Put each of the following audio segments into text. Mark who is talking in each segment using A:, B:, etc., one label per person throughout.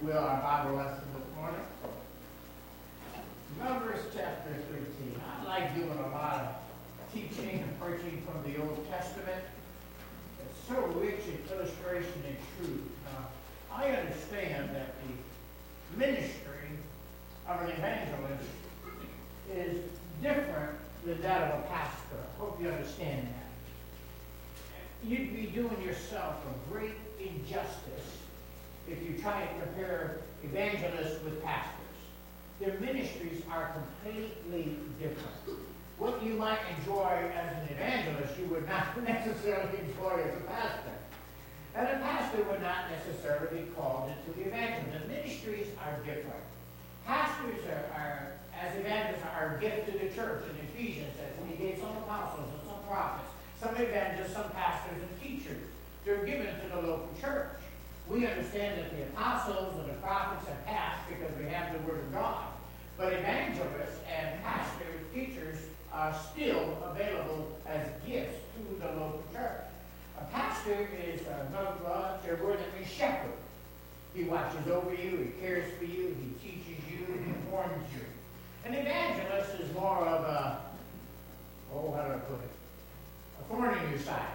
A: you will, our Bible lesson this morning. Numbers chapter 13. I like doing a lot of teaching and preaching from the Old Testament. It's so rich in illustration and truth. Now, I understand that the ministry of an evangelist is different than that of a pastor. I hope you understand that. You'd be doing yourself a great injustice if you try to compare evangelists with pastors. Their ministries are completely different. What you might enjoy as an evangelist, you would not necessarily enjoy as a pastor. And a pastor would not necessarily be called into the evangelism. The ministries are different. Pastors are as evangelists, are a gift to the church. In Ephesians says, and he gave some apostles and some prophets, some evangelists, some pastors and teachers. They're given to the local church. We understand that the apostles and the prophets have passed because we have the Word of God. But evangelists and pastors, teachers, are still available as gifts to the local church. A pastor is a word that means shepherd. He watches over you, he cares for you, he teaches you, he warns you. An evangelist is more of a, how do I put it? A thorn in your side.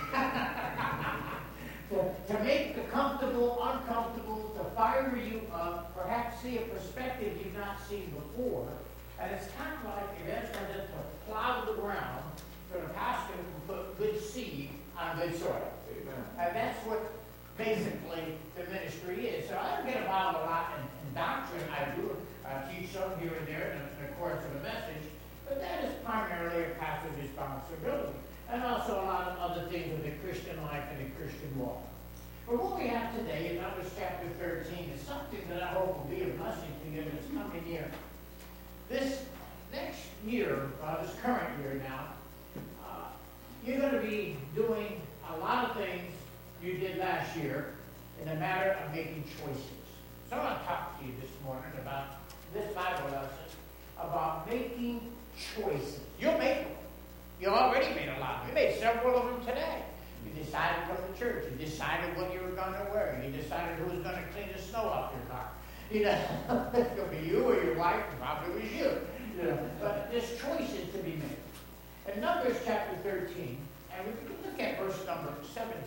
A: to make the comfortable uncomfortable, to fire you up, perhaps see a perspective you've not seen before. And it's kind of like evangelism to plow the ground so the pastor can put good seed on good soil. And that's what basically the ministry is. So I don't get involved a lot in doctrine. I do teach some here and there in the course of a message, but that is primarily a pastor's responsibility. And also a lot of other things in the Christian life and the Christian walk. But what we have today in Numbers chapter 13 is something that I hope will be a blessing to you this coming year. This next year, this current year now, you're going to be doing a lot of things you did last year in the matter of making choices. So I want to talk to you this morning about this Bible lesson, about making choices. You'll make them. You already made a lot. You made several of them today. You decided to go to church. You decided what you were going to wear. You decided who was going to clean the snow off your car. You know, it could be you or your wife. Probably was you. You know, but there's choices to be made. In Numbers chapter 13, and we can look at verse number 17.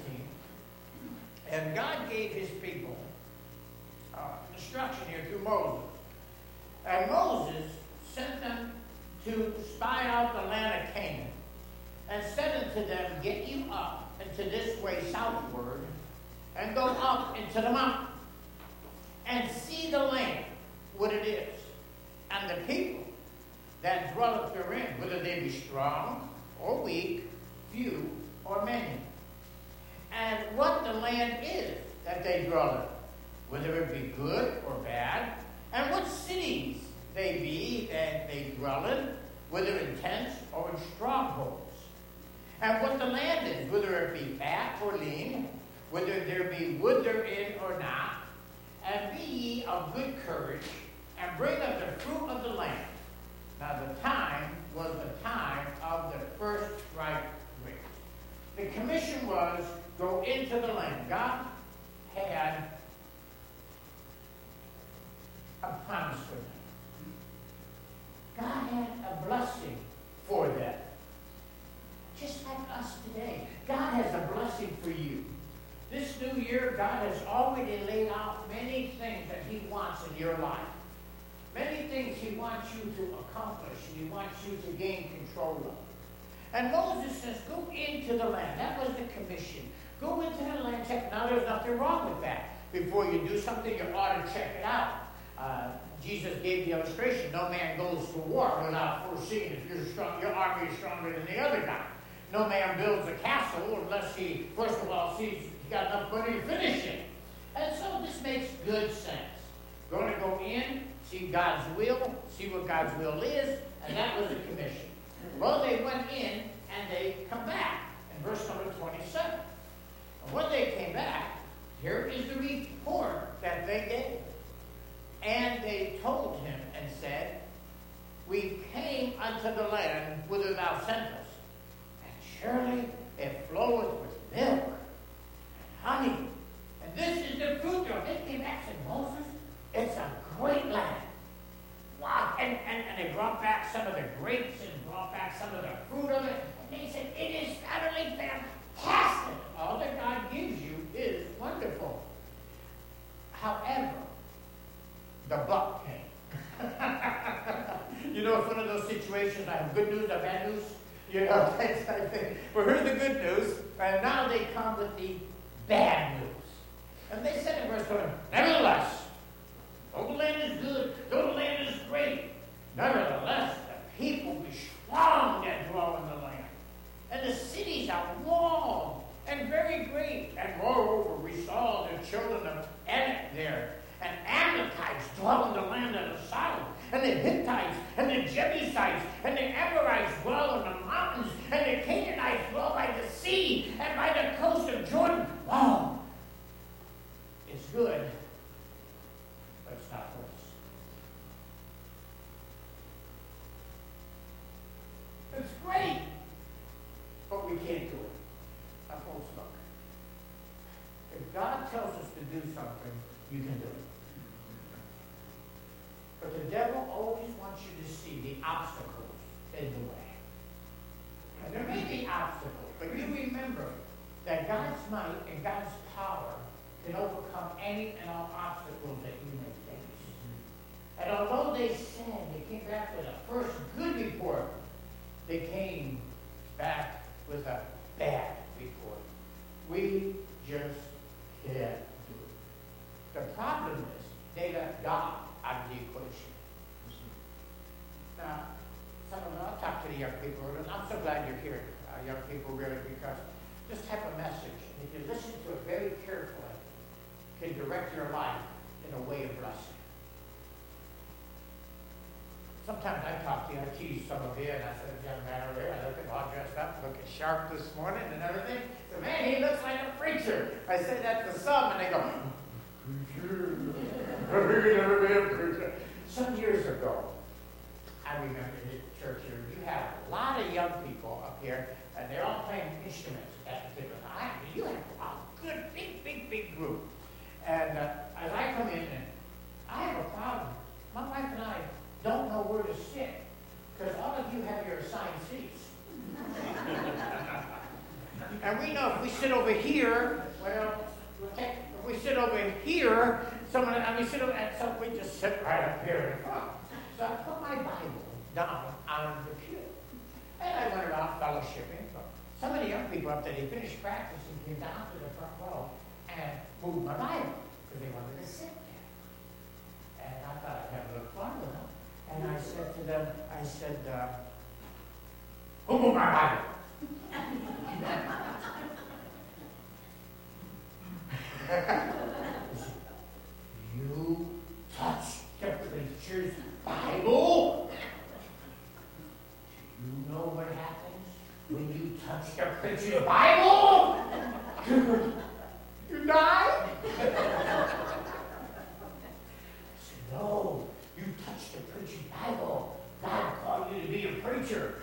A: And God gave his people instruction here through Moses. And Moses sent them to spy out the land of Canaan, and said unto them, get you up into this way southward, and go up into the mountain, and see the land, what it is, and the people that dwelleth therein, whether they be strong or weak, few or many, and what the land is that they dwell in, whether it be good or bad, and what cities they be that they dwell in, whether in tents or in strongholds. And what the land is, whether it be fat or lean, whether there be wood therein or not. And be ye of good courage, and bring up the fruit of the land. Now the time was the time of the first ripe grapes. The commission was, go into the land. God had a promise for them. God had a blessing for them. Just like us today. God has a blessing for you. This new year, God has already laid out many things that he wants in your life. Many things he wants you to accomplish, and he wants you to gain control of. And Moses says, go into the land. That was the commission. Go into the land, check. Now, there's nothing wrong with that. Before you do something, you ought to check it out. Jesus gave the illustration, no man goes to war without foreseeing if you're strong, your army is stronger than the other guy. No man builds a castle unless he, first of all, sees he's got enough money to finish it. And so this makes good sense. Going to go in, see God's will, see what God's will is, and that was the commission. Well, they went in, and they come back in verse number 27. And when they came back, here is the report that they gave. And they told him and said, we came unto the land whither thou sentest, and surely it floweth with milk and honey. And this is the fruit thereof. They came back and said, Moses, grapes and brought back some of the fruit of it. And they said, it is utterly fantastic. All that God gives you is wonderful. However, the buck came. You know, it's one of those situations, I have good news, I have bad news. You know, that type of thing. Well, here's the good news, and now they come with the bad news. And they said in verse 20, nevertheless, though the land is good, though the land is great, nevertheless, the people be strong that dwell in the land. And the cities are walled and very great. And moreover, we saw the children of Anak there. And Amalekites dwell in the land of the south. And the Hittites, and the Jebusites, and the Amorites dwell in the mountains. And the Canaanites dwell by the sea and by the coast of Jordan. Wow! It's good, but it's not for us. It's great, but we can't do it. Our whole stuck. If God tells us to do something, you can do it. But the devil always wants you to see the obstacles in the way. And there may be obstacles, but you remember that God's might and God's power can overcome any and all obstacles that you may face. And although they said they came back with a first good report, they came back with a bad report. We just can't do it. The problem is they left God out of the equation. Now, I'll talk to the young people, and I'm so glad you're here, young people, really, because this type of message, if you listen to it very carefully, can direct your life in a way of blessing. Sometimes I talk to you, I tease some of you, and I said, young man over there, I look all dressed up, looking sharp this morning and everything. So, man, he looks like a preacher. I say that to some, and they go, preacher. You've never been a preacher. Some years ago, I remember in the church here, you have a lot of young people up here, and they're all playing instruments at the particular time. You have a good, big group. And as I come in, and I have a problem. My wife and I don't know where to sit, because all of you have your assigned seats. And we know if we sit over here, well, if we sit over here, so we just sit right up here in front. So I put my Bible down on the pew. And I went around fellowshipping. Some of the young people up there, they finished practicing, came down to the front row and moved my Bible because they wanted to sit there. And I thought I'd have a little fun with them. And I said to them, who moved my Bible? You touched the preacher's Bible? Do you know what happens when you touch the preacher's Bible? You die? I said, no, you touched the preacher's Bible. God called you to be a preacher.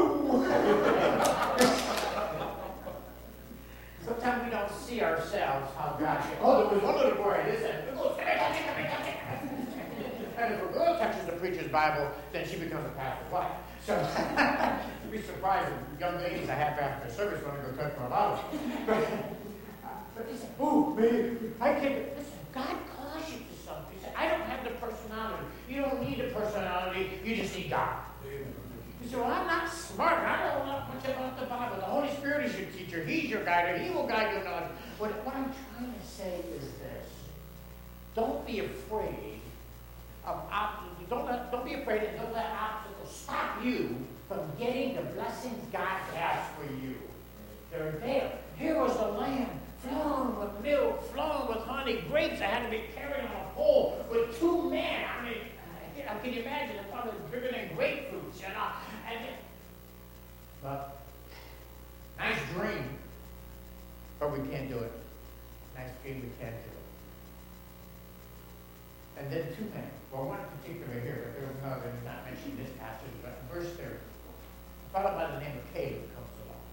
A: Sometimes we don't see ourselves how God said, oh, there was one little boy, this and and if a girl touches the preacher's Bible, then she becomes a pastor's wife. So you'd be surprised if young ladies I have after the service want to go touch my Bible. But they say, oh, man, I can't. Listen, God calls you to something. He said, I don't have the personality. You don't need a personality. You just need God. You say, well, I'm not smart. I don't know much about the Bible. The Holy Spirit is your teacher. He's your guide. He will guide you in knowledge. What I'm trying to say is this. Don't be afraid of obstacles. Don't be afraid and don't let obstacles stop you from getting the blessings God has for you. They're there. Here was the land flowing with milk, flowing with honey, grapes that had to be carried on a pole with two men. I mean, can you imagine? It's probably bigger than grapefruits, you know. But nice dream, but we can't do it. Nice dream, we can't do it. And then two men. Well, one in particular here, but there was another, not mentioned in this passage, but in verse 30, a fellow by the name of Caleb comes along.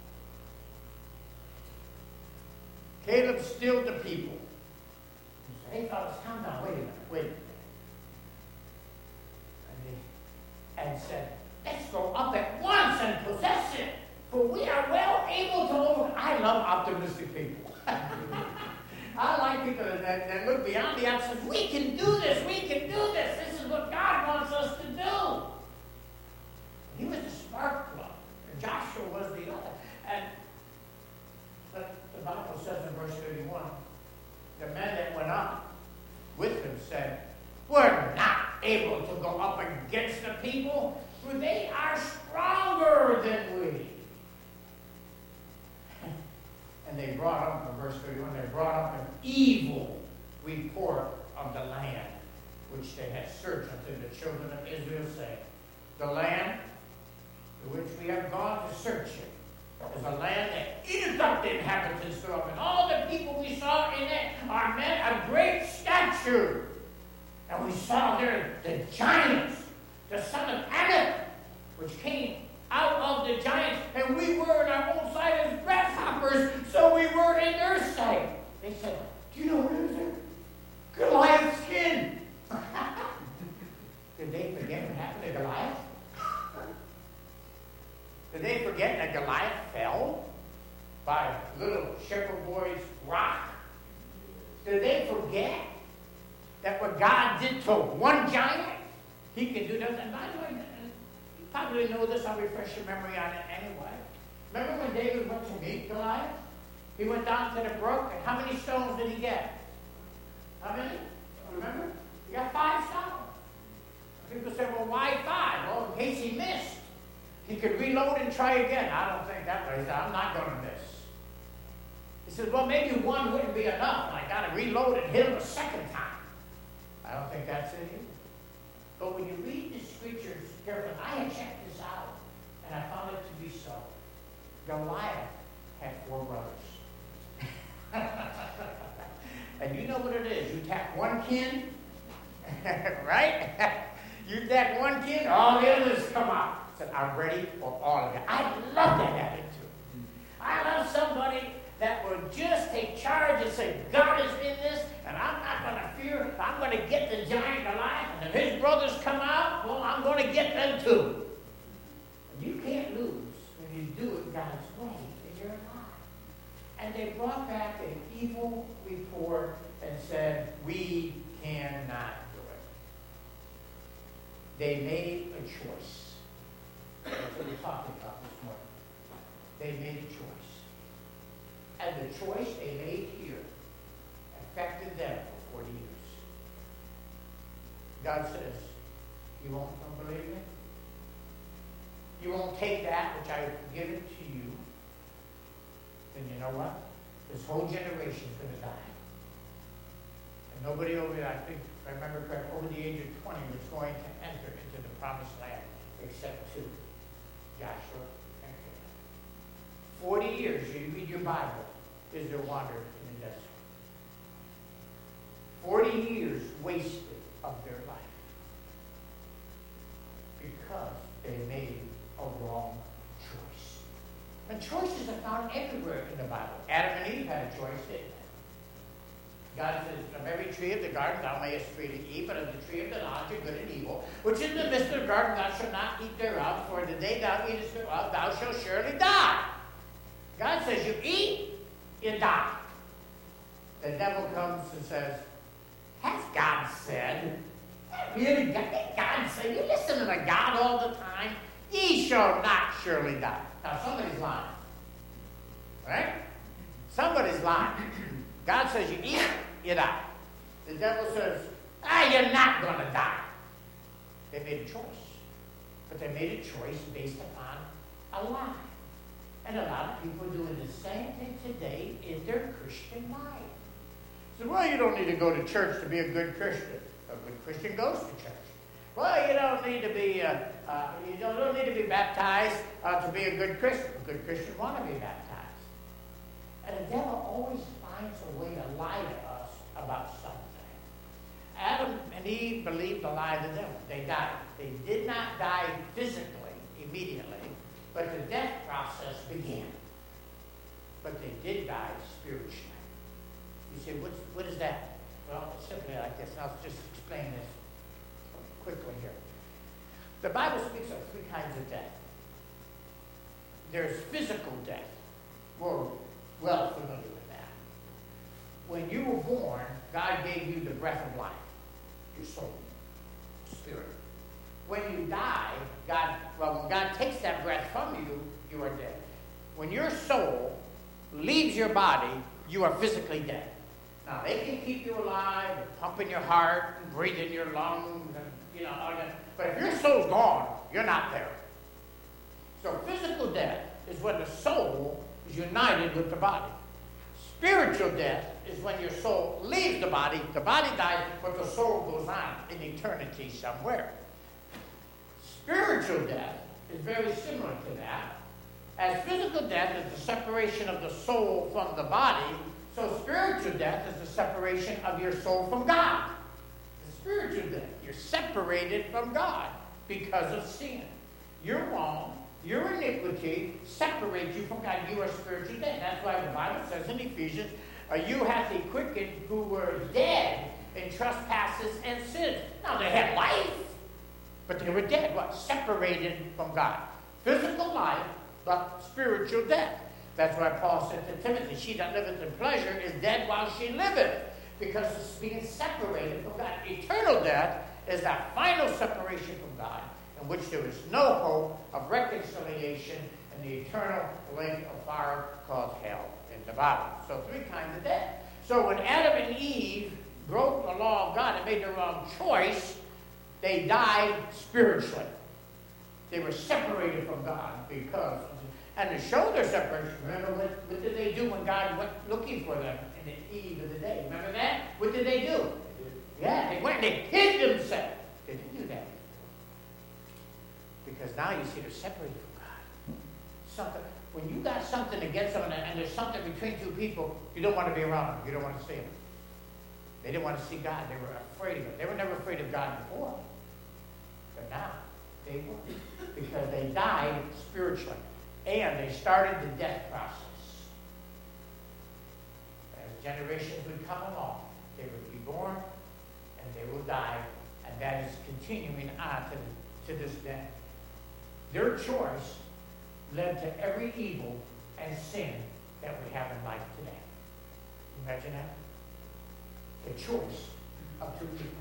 A: Caleb stilled the people. He said, hey, fellas, calm down. Wait a minute. And said, let's go up on the outside says, we can do this, we can do this. This is what God wants us to do. He was the spark plug, and Joshua was the other. And the Bible says in verse 31, the men that went up with him said, we're not able to go up against the people, for they are stronger than we. And they brought up, in verse 31, they brought up an evil report of the land, which they had searched unto the children of Israel, saying, the land to which we have gone to search it is a land that eateth up the inhabitants thereof, and all the people we saw in it are men of great stature. And we saw there the giants, the son of Anak, which came out of the giants, and we were in our own sight as grasshoppers, so we were in their sight. They said, do you know what it is? Goliath's skin. Did they forget what happened to Goliath? Did they forget that Goliath fell by little shepherd boy's rock? Did they forget that what God did to one giant, he can do that? And by the way, you probably know this, I'll refresh your memory on it anyway. Remember when David went to meet Goliath? He went down to the brook, and how many stones did he get? How many? Remember? He got 5 stones. People say, well, why 5? Well, in case he missed, he could reload and try again. I don't think that way. He said, I'm not going to miss. He said, well, maybe 1 wouldn't be enough. I got to reload and hit him a second time. I don't think that's it either. But when you read the scriptures carefully, I had checked this out, and I found it to be so. Goliath had 4 brothers. And you know what it is. You tap one kin, right? You tap one kin, all the others come out. Said, I'm ready for all of it. I love that attitude. I love somebody that will just take charge and say, God is in this, and I'm not going to fear. I'm going to get the giant Goliath, and if his brothers come out, well, I'm going to get them too. And you can't lose when you do it God's way in your life. And they brought back an evil report and said, we cannot do it. They made a choice. That's what we're talking about this morning. They made a choice. And the choice they made here affected them for 40 years. God says, you won't believe me? You won't take that which I have given to you, then you know what? This whole generation is going to die. And nobody over there, I think, if I remember correctly, over the age of 20 was going to enter into the promised land except 2. Joshua and Caleb. 40 years, you read your Bible, Israel wandered in the desert. 40 years wasted of their life because they made a wrong choice. And choices are found everywhere in the Bible. Adam and Eve had a choice, didn't they? God says, from every tree of the garden thou mayest freely eat, but of the tree of the knowledge of good and evil, which in the midst of the garden thou shalt not eat thereof, for the day thou eatest thereof thou shalt surely die. God says, you eat, you die. The devil comes and says, has God said? Really, did God say? You listen to the God all the time. Ye shall not surely die. Now, somebody's lying. Right? Somebody's lying. God says, you eat, you die. The devil says, you're not going to die. They made a choice. But they made a choice based upon a lie. And a lot of people are doing the same thing today in their Christian life. So, well, you don't need to go to church to be a good Christian. A good Christian goes to church. Well, you don't need to be you don't need to be baptized to be a good Christian. A good Christian want to be baptized. And the devil always finds a way to lie to us about something. Adam and Eve believed the lie of the devil. They died. They did not die physically immediately, but the death process began. But they did die spiritually. You say, what is that? Well, it's simply like this. I'll just explain this quickly here. The Bible speaks of 3 kinds of death. There's physical death. We're well familiar with that. when you were born, God gave you the breath of life, your soul, spirit. When you die, when God takes that breath from you, you are dead. When your soul leaves your body, you are physically dead. Now, they can keep you alive, and pump in your heart, and breathe in your lungs, and, all that. But if your soul's gone, you're not there. So physical death is when the soul is united with the body. Spiritual death is when your soul leaves the body dies, but the soul goes on in eternity somewhere. Spiritual death is very similar to that. As physical death is the separation of the soul from the body, so spiritual death is the separation of your soul from God. The spiritual death, you're separated from God because of sin. You're wrong. Your iniquity separates you from God. You are spiritually dead. That's why the Bible says in Ephesians, you hath he quickened who were dead in trespasses and sins. Now, they had life, but they were dead. What? Separated from God. Physical life, but spiritual death. That's why Paul said to Timothy, she that liveth in pleasure is dead while she liveth, because it's being separated from God. Eternal death is that final separation from God, in which there is no hope of reconciliation in the eternal lake of fire called hell in the Bible. So 3 kinds of death. So when Adam and Eve broke the law of God and made the wrong choice, they died spiritually. They were separated from God because, and to show their separation, remember what did they do when God went looking for them in the eve of the day? Remember that? What did they do? Yeah, they went and they hid themselves. They didn't do that. Because now you see they're separated from God. When you got something against someone and there's something between two people, you don't want to be around them. You don't want to see them. They didn't want to see God. They were afraid of him. They were never afraid of God before. But now, they were. Because they died spiritually. And they started the death process. As generations would come along, they would be born and they will die. And that is continuing on to this day. Their choice led to every evil and sin that we have in life today. Imagine that? The choice of 2 people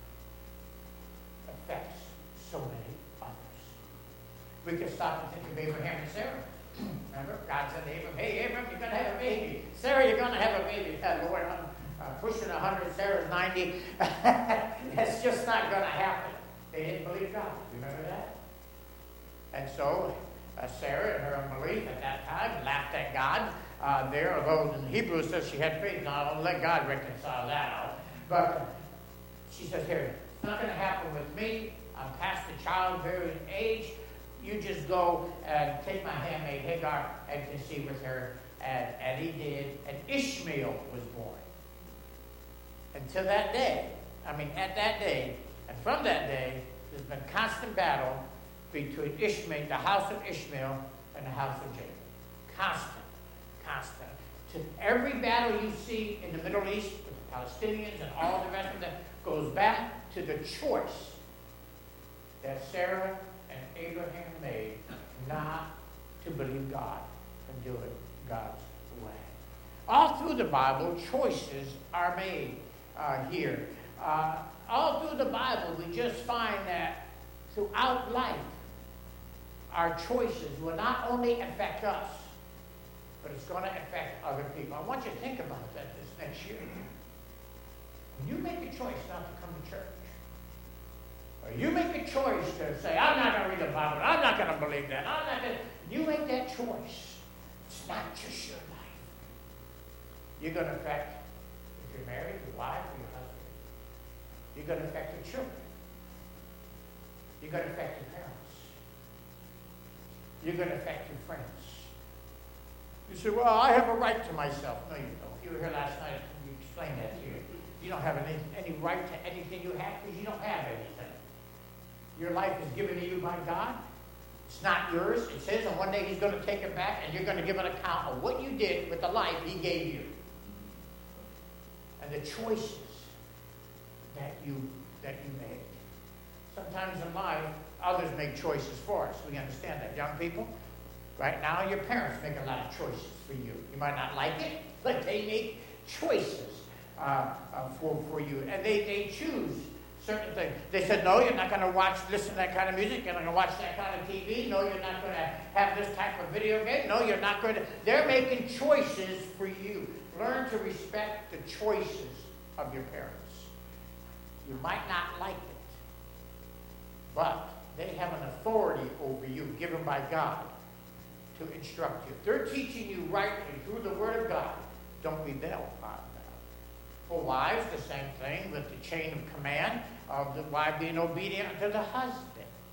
A: affects so many others. We can stop and think of Abraham and Sarah. Remember? God said to Abraham, hey, Abraham, you're going to have a baby. Sarah, you're going to have a baby. Lord, I'm pushing 100, Sarah's 90. That's just not going to happen. They didn't believe God. Remember that? And so Sarah, in her unbelief at that time, laughed at God there, although in Hebrew it says she had faith. Now, I'll let God reconcile that out. But she says, here, it's not going to happen with me. I'm past the childbearing age. You just go and take my handmaid Hagar and conceive with her. And he did. And Ishmael was born. Until that day, at that day, and from that day, there's been constant battle between Ishmael, the house of Ishmael, and the house of Jacob. Constant. To every battle you see in the Middle East with the Palestinians and all the rest of them goes back to the choice that Sarah and Abraham made not to believe God and do it God's way. All through the Bible, choices are made here. All through the Bible, we just find that throughout life, our choices will not only affect us, but it's going to affect other people. I want you to think about that this next year. When you make a choice not to come to church, or you make a choice to say, I'm not going to read the Bible, I'm not going to believe that, you make that choice. It's not just your life. You're going to affect, if you're married, your wife or your husband. You're going to affect your children. You're going to affect your parents. You're going to affect your friends. You say, well, I have a right to myself. No, you don't. You were here last night and we explained that to you. You don't have any right to anything you have because you don't have anything. Your life is given to you by God. It's not yours. It says, and one day he's going to take it back and you're going to give an account of what you did with the life he gave you. And the choices that you made. Sometimes in life, others make choices for us. We understand that. Young people, right now, your parents make a lot of choices for you. You might not like it, but they make choices for you. And they choose certain things. They said, no, you're not going to listen to that kind of music. You're not going to watch that kind of TV. No, you're not going to have this type of video game. No, you're not going to. They're making choices for you. Learn to respect the choices of your parents. You might not like it, but they have an authority over you given by God to instruct you. If they're teaching you rightly through the Word of God, don't rebel on that. For wives, the same thing with the chain of command of the wife being obedient to the husband.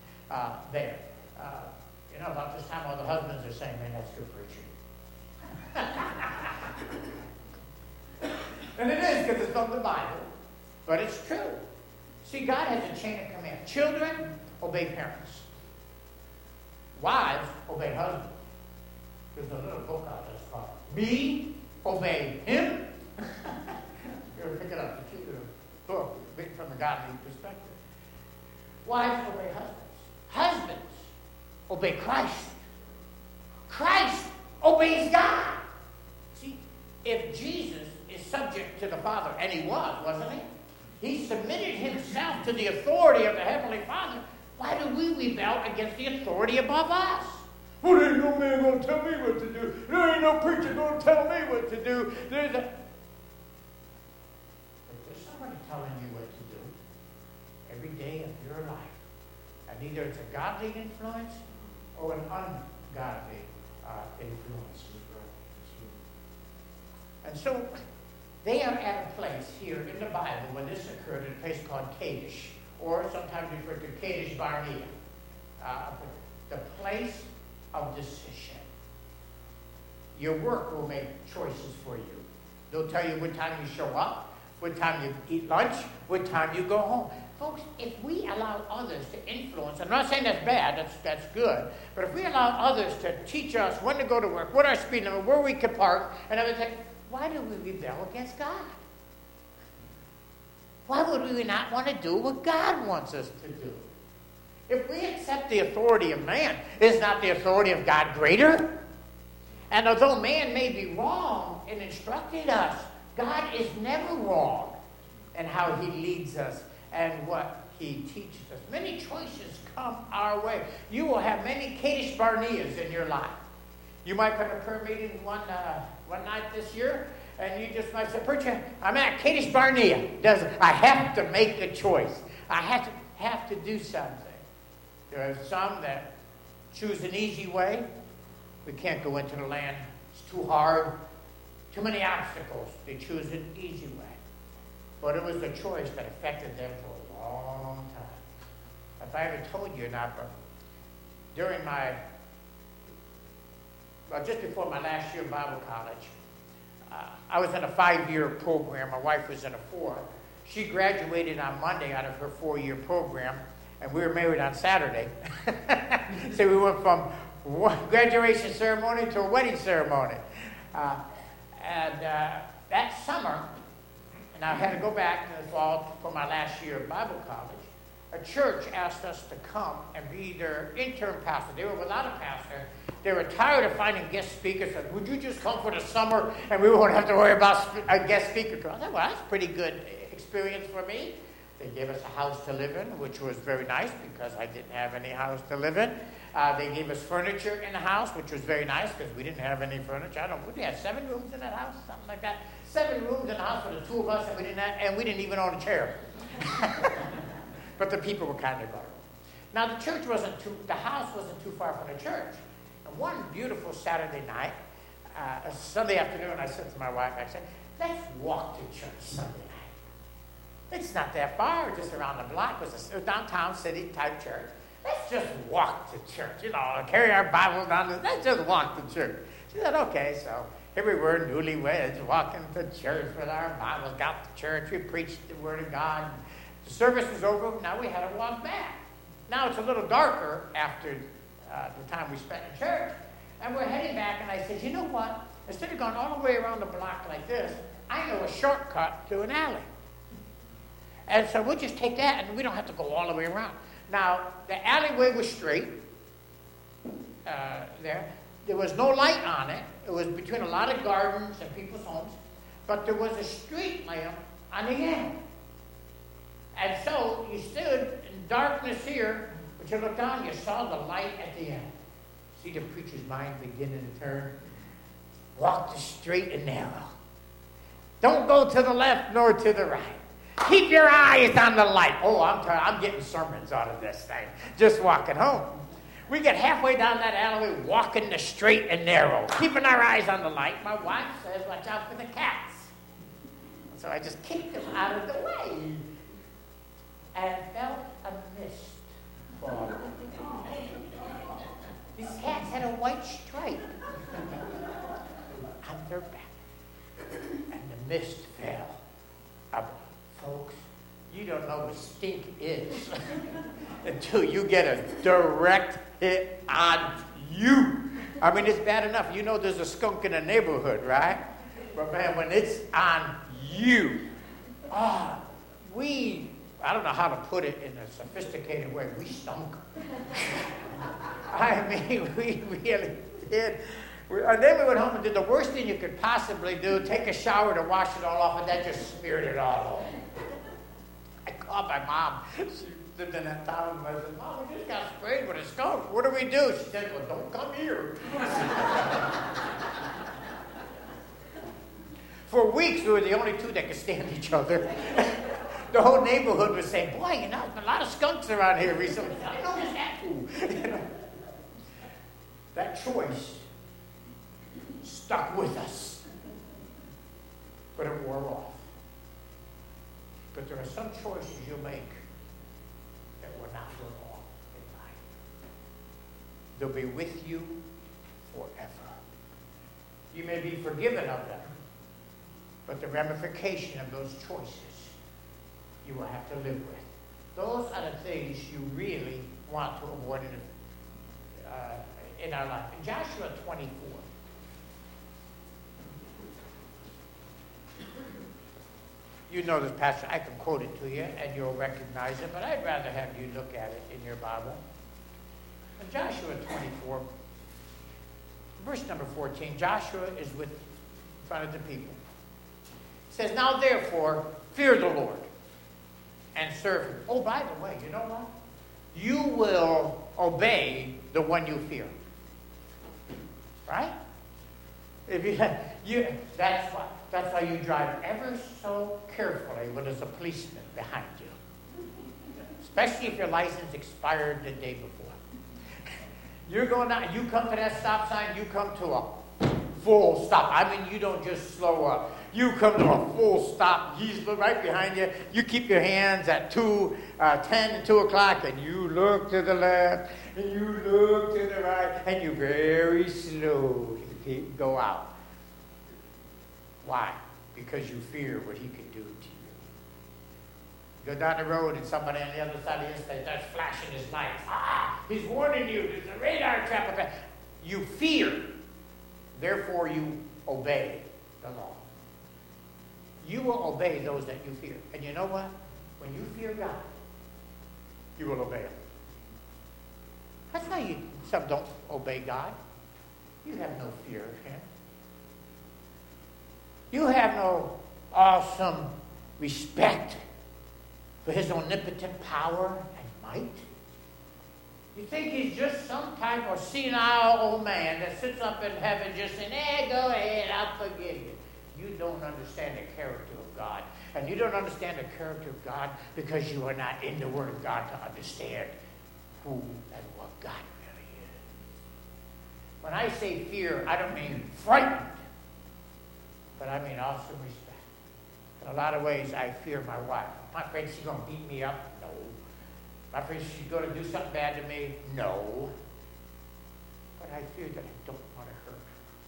A: About this time all the husbands are saying, man, that's good preaching. And it is, because it's from the Bible. But it's true. See, God has a chain of command. Children, obey parents. Wives, obey husbands. There's a little book out there called Me, Obey Him. You ever pick it up? It's a cute little book written from a godly perspective. Wives, obey husbands. Husbands, obey Christ. Christ obeys God. See, if Jesus is subject to the Father, and he was, wasn't he? He submitted himself to the authority of the Heavenly Father. Why do we rebel against the authority above us? Well, there ain't no man going to tell me what to do. There ain't no preacher going to tell me what to do. But there's somebody telling you what to do every day of your life. And either it's a godly influence or an ungodly influence. And so they are at a place here in the Bible when this occurred in a place called Kadesh, or sometimes referred to Kadesh Barnea, the place of decision. Your work will make choices for you. They'll tell you what time you show up, what time you eat lunch, what time you go home. Folks, if we allow others to influence, I'm not saying that's bad, that's good, but if we allow others to teach us when to go to work, what our speed limit, where we can park, and everything, why do we rebel against God? Why would we not want to do what God wants us to do? If we accept the authority of man, is not the authority of God greater? And although man may be wrong in instructing us, God is never wrong in how he leads us and what he teaches us. Many choices come our way. You will have many Kadesh Barneas in your life. You might come to prayer meeting one night this year, and you just might say, preacher, I'm at Kadesh Barnea. I have to make a choice. I have to do something. There are some that choose an easy way. We can't go into the land. It's too hard. Too many obstacles. They choose an easy way. But it was a choice that affected them for a long time. If I ever told you or not, but during just before my last year of Bible college, I was in a 5-year program. My wife was in a 4. She graduated on Monday out of her 4-year program, and we were married on Saturday. So we went from graduation ceremony to a wedding ceremony. That summer, and I had to go back in the fall for my last year of Bible college, a church asked us to come and be their interim pastor. They were without a pastor. They were tired of finding guest speakers. Said, would you just come for the summer and we won't have to worry about a guest speaker? I said, well, that's a pretty good experience for me. They gave us a house to live in, which was very nice because I didn't have any house to live in. They gave us furniture in the house, which was very nice because we didn't have any furniture. We had 7 rooms in that house, something like that. 7 rooms in the house for the 2 of us, and we didn't even own a chair. But the people were kind of good. Now the house wasn't too far from the church. And one beautiful Saturday night, Sunday afternoon, I said to my wife, I said, let's walk to church Sunday night. It's not that far, just around the block. It was a downtown city type church. Let's just walk to church, carry our Bible down. Let's just walk to church. She said, okay. So here we were, newlyweds, walking to church with our Bibles, got to church. We preached the Word of God. The service was over. Now we had to walk back. Now it's a little darker after the time we spent in church. And we're heading back, and I said, you know what? Instead of going all the way around the block like this, I know a shortcut to an alley. And so we'll just take that, and we don't have to go all the way around. Now, the alleyway was straight there. There was no light on it. It was between a lot of gardens and people's homes. but there was a street lamp on the end. And so you stood in darkness here, but you looked down, you saw the light at the end. See the preacher's mind beginning to turn? Walk the straight and narrow. Don't go to the left nor to the right. Keep your eyes on the light. Oh, I'm getting sermons out of this thing. Just walking home. We get halfway down that alleyway, walking the straight and narrow, keeping our eyes on the light. My wife says, watch out for the cats. So I just kicked them out of the way and felt a mist fall. These cats had a white stripe on their back. And the mist fell. Folks, you don't know what stink is until you get a direct hit on you. I mean, it's bad enough. You know there's a skunk in the neighborhood, right? But man, when it's on you, I don't know how to put it in a sophisticated way. We stunk. I mean, we really did. And then we went home and did the worst thing you could possibly do, take a shower to wash it all off, and then just smeared it all over. I called my mom. She lived in that town, and I said, Mom, we just got sprayed with a skunk. What do we do? She said, well, don't come here. For weeks, we were the only two that could stand each other. The whole neighborhood was saying, boy, you know, there's a lot of skunks around here recently. I noticed that too. That choice stuck with us, but it wore off. But there are some choices you make that will not go wrong in life. They'll be with you forever. You may be forgiven of them, but the ramification of those choices you will have to live with. Those are the things you really want to avoid in our life. In Joshua 24, you know this passage. I can quote it to you, and you'll recognize it, but I'd rather have you look at it in your Bible. In Joshua 24, verse number 14, Joshua is in front of the people. It says, now therefore, fear the Lord and serve him. Oh, by the way, you know what? You will obey the one you fear. Right? That's why you drive ever so carefully when there's a policeman behind you. Especially if your license expired the day before. You're going out, you come to that stop sign, you come to a full stop. I mean, you don't just slow up. You come to a full stop. He's right behind you. You keep your hands at 10 and 2 o'clock, and you look to the left, and you look to the right, and you very slowly go out. Why? Because you fear what he can do to you. You go down the road, and somebody on the other side of the interstate starts flashing his lights. He's warning you. There's a radar trap. You fear. Therefore, you obey the law. You will obey those that you fear. And you know what? When you fear God, you will obey him. That's why some don't obey God. You have no fear of him. You have no awesome respect for his omnipotent power and might. You think he's just some type of senile old man that sits up in heaven just saying, go ahead, I'll forgive you. You don't understand the character of God. And you don't understand the character of God because you are not in the Word of God to understand who and what God really is. When I say fear, I don't mean frightened, but I mean awesome respect. In a lot of ways, I fear my wife. I'm afraid she's going to beat me up. No. I'm afraid she's going to do something bad to me. No. But I fear that I don't want to hurt her.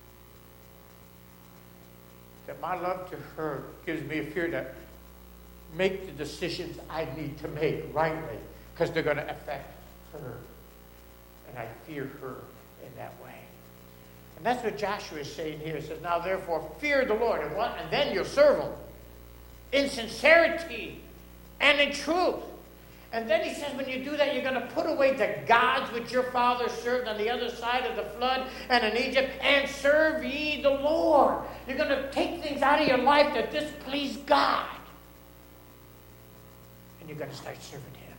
A: That my love to her gives me a fear to make the decisions I need to make rightly because they're going to affect her. And I fear her in that way. And that's what Joshua is saying here. He says, now therefore fear the Lord. And then you'll serve him in sincerity and in truth. And then he says, when you do that, you're going to put away the gods which your fathers served on the other side of the flood and in Egypt, and serve ye the Lord. You're going to take things out of your life that displease God. And you're going to start serving Him.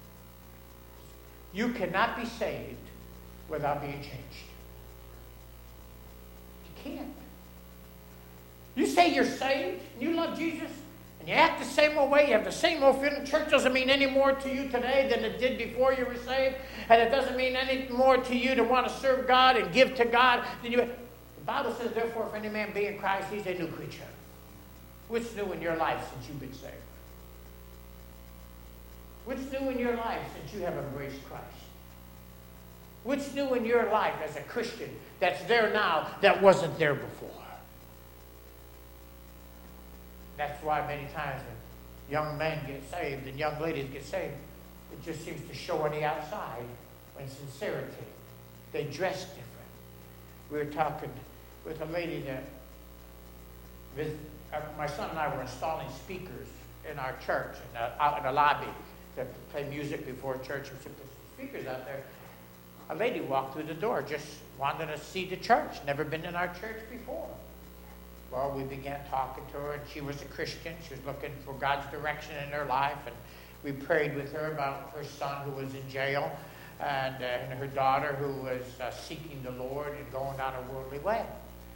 A: You cannot be saved without being changed. You can't. You say you're saved, and you love Jesus, and you act the same old way, you have the same old feeling. Church doesn't mean any more to you today than it did before you were saved, and it doesn't mean any more to you to want to serve God and give to God than you. The Bible says, therefore, if any man be in Christ, he's a new creature. What's new in your life since you've been saved? What's new in your life since you have embraced Christ? What's new in your life as a Christian that's there now that wasn't there before? That's why many times when young men get saved and young ladies get saved, it just seems to show on the outside when sincerity. They dress different. We were talking with a lady that my son and I were installing speakers in our church out in the lobby to play music before church. We should put speakers out there. A lady walked through the door, just wanted to see the church, never been in our church before. Well, we began talking to her, and she was a Christian. She was looking for God's direction in her life, and we prayed with her about her son who was in jail, and her daughter who was seeking the Lord and going down a worldly way.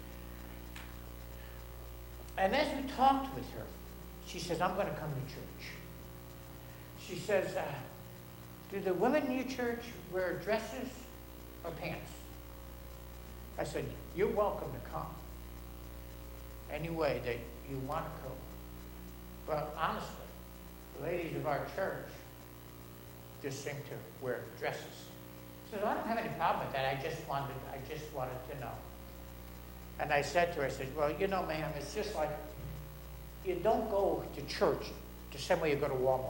A: And as we talked with her, she says, I'm going to come to church. She says, do the women in your church wear dresses or pants? I said, you're welcome to come any way that you want to come. But honestly, the ladies of our church just seem to wear dresses. She says, I don't have any problem with that. I just wanted to know. And I said to her, I said, well, you know, ma'am, it's just like you don't go to church the same way you go to Walmart.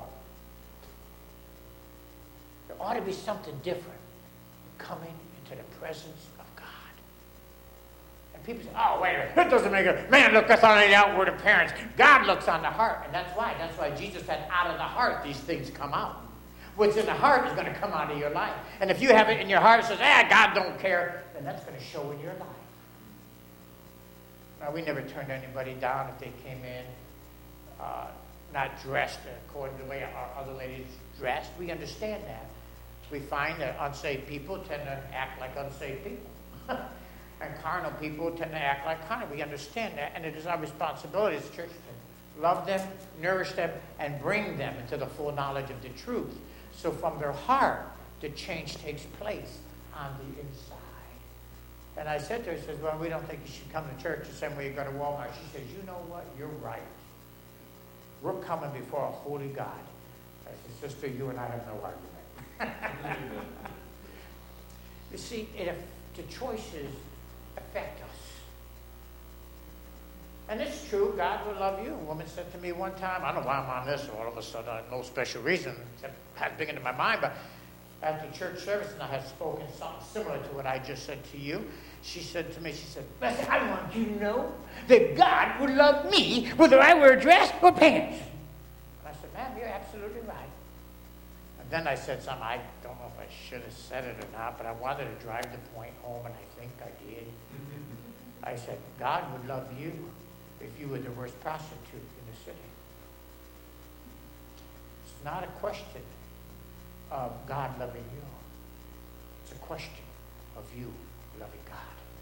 A: There ought to be something different coming into the presence of God. And people say, oh, wait a minute, that doesn't make it. Man looks on the outward appearance. God looks on the heart. And that's why Jesus said, out of the heart, these things come out. What's in the heart is going to come out of your life. And if you have it in your heart that says, God don't care, then that's going to show in your life. Now, we never turned anybody down if they came in not dressed according to the way our other ladies dressed. We understand that. We find that unsaved people tend to act like unsaved people. And carnal people tend to act like carnal. We understand that. And it is our responsibility as a church to love them, nourish them, and bring them into the full knowledge of the truth. So from their heart, the change takes place on the inside. And I said to her, I said, well, we don't think you should come to church the same way you go to Walmart. She says, you know what? You're right. We're coming before a holy God. I said, sister, you and I have no argument. You see, the choices affect us. And it's true, God will love you. A woman said to me one time, I don't know why I'm on this all of a sudden, no special reason, except it hadn't been into my mind, but after church service, and I had spoken something similar to what I just said to you, she said to me, Leslie, I want you to know that God will love me whether I wear a dress or pants. And I said, ma'am, you're absolutely right. And then I said something, I don't know if I should have said it or not, but I wanted to drive the point home, and I think I did. I said, God would love you if you were the worst prostitute in the city. It's not a question of God loving you. It's a question of you loving God.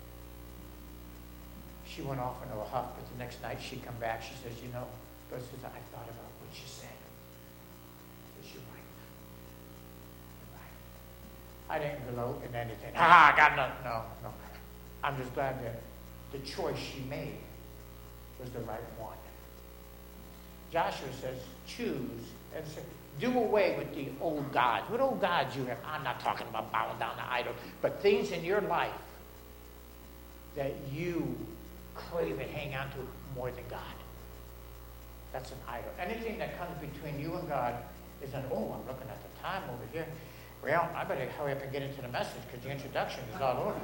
A: She went off into a huff, but the next night she come back, she says, you know, I thought about what you said. I said, you're right. I didn't gloat in anything. I got nothing. No. I'm just glad that the choice she made was the right one. Joshua says, choose and do away with the old gods. What old gods you have? I'm not talking about bowing down to idols, but things in your life that you crave and hang on to more than God. That's an idol. Anything that comes between you and God is I'm looking at the time over here. Well, I better hurry up and get into the message because the introduction is all over.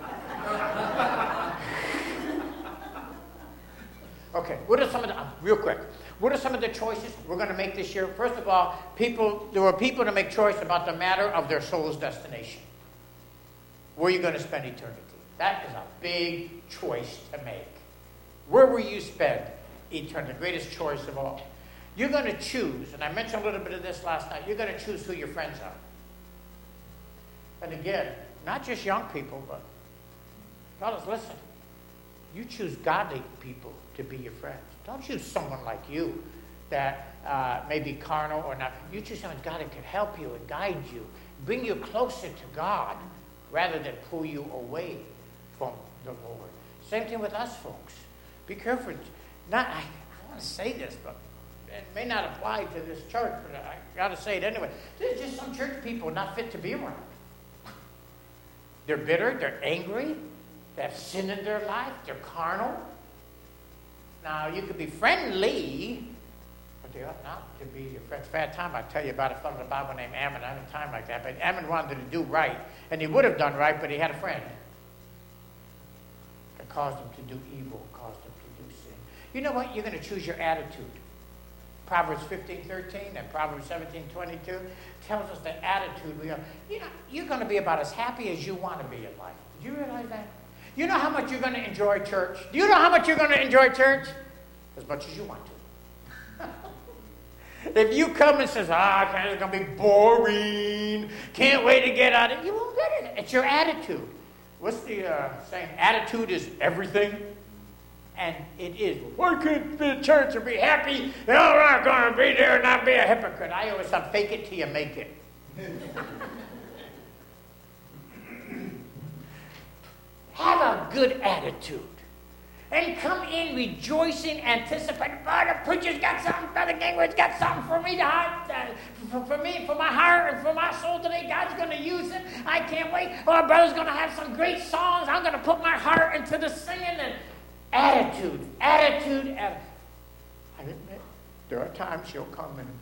A: Okay, what are some of the, real quick, What are some of the choices we're going to make this year? First of all, there were people to make choice about the matter of their soul's destination. Where are you going to spend eternity? That is a big choice to make. Where will you spend eternity? The greatest choice of all. You're going to choose, and I mentioned a little bit of this last night, you're going to choose who your friends are. And again, not just young people, but fellas, listen. You choose godly people to be your friends. Don't choose someone like you that may be carnal or not. You choose someone, God, that can help you and guide you, bring you closer to God rather than pull you away from the Lord. Same thing with us, folks. Be careful. I want to say this, but it may not apply to this church, but I got to say it anyway. There's just some church people not fit to be around. They're bitter. They're angry. They have sin in their life. They're carnal. Now, you could be friendly, but they ought not to be your friends. Bad time, I tell you about a fellow in the Bible named Ammon. I don't have time like that, but Ammon wanted to do right, and he would have done right, but he had a friend that caused him to do evil, caused him to do sin. You know what? You're going to choose your attitude. Proverbs 15:13 and Proverbs 17:22 tells us the attitude we are. You're going to be about as happy as you want to be in life. Do you realize that? You know how much you're going to enjoy church? Do you know how much you're going to enjoy church? As much as you want to. If you come and says, it's going to be boring, can't wait to get out of it, you won't get it. It's your attitude. What's the saying? Attitude is everything. And it is. Why can't be in church and be happy? They're all right, going to be there and not be a hypocrite. I always say, fake it till you make it. Have a good attitude. And come in rejoicing, anticipating. Oh, the preacher's got something, Brother Gangway's got something for me for me, for my heart and for my soul today. God's going to use it. I can't wait. Oh, our brother's going to have some great songs. I'm going to put my heart into the singing and attitude. I admit, there are times you'll come and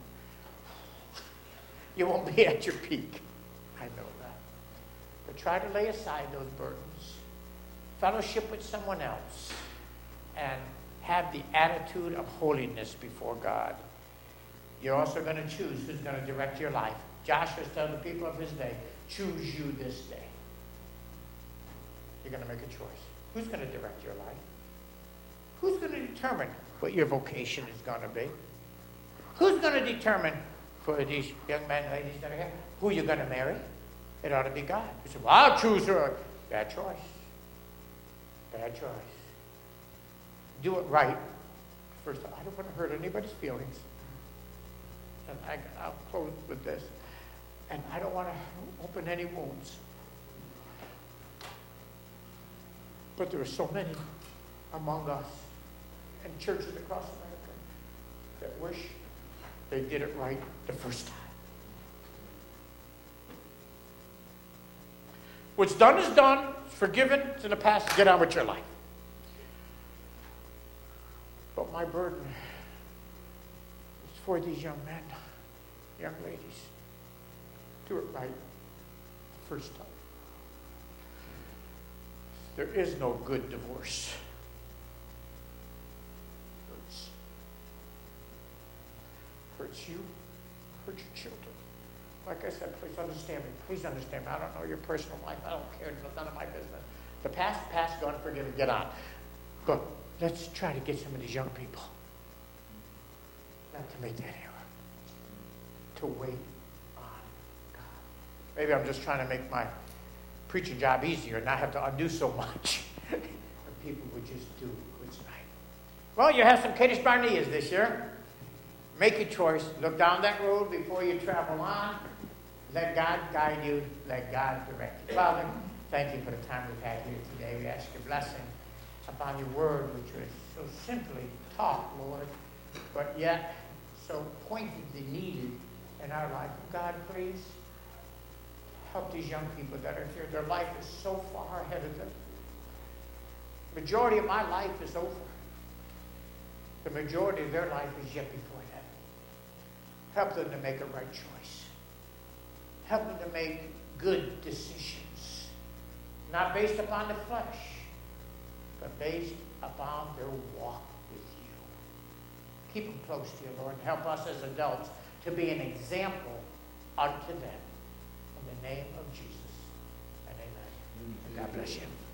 A: you won't be at your peak. I know that. But try to lay aside those burdens. Fellowship with someone else. And have the attitude of holiness before God. You're also going to choose who's going to direct your life. Joshua's telling the people of his day, choose you this day. You're going to make a choice. Who's going to direct your life? Who's going to determine what your vocation is going to be? Who's going to determine for these young men and ladies that are here who you're going to marry? It ought to be God. You say, well, I'll choose her. Bad choice. Bad choice. Do it right. First, I don't want to hurt anybody's feelings. And I'll close with this. And I don't want to open any wounds. But there are so many among us and churches across America that wish they did it right the first time. What's done is done. It's forgiven. It's in the past. Get on with your life. But my burden is for these young men, young ladies. Do it right the first time. There is no good divorce. Hurts you, hurts your children. Like I said, please understand me. Please understand me. I don't know your personal life. I don't care. It's none of my business. The past, gone, forgiven. Get on. But let's try to get some of these young people not to make that error. To wait on God. Maybe I'm just trying to make my preaching job easier and not have to undo so much. But people would just do what's right. Well, you have some Kadesh Barneas this year. Make a choice. Look down that road before you travel on. Let God guide you. Let God direct you. Father, thank you for the time we've had here today. We ask your blessing upon your word, which was so simply taught, Lord, but yet so pointedly needed in our life. God, please help these young people that are here. Their life is so far ahead of them. The majority of my life is over. The majority of their life is yet before them. Help them to make a right choice. Help them to make good decisions. Not based upon the flesh, but based upon their walk with you. Keep them close to you, Lord, and help us as adults to be an example unto them. In the name of Jesus, and amen. God bless you.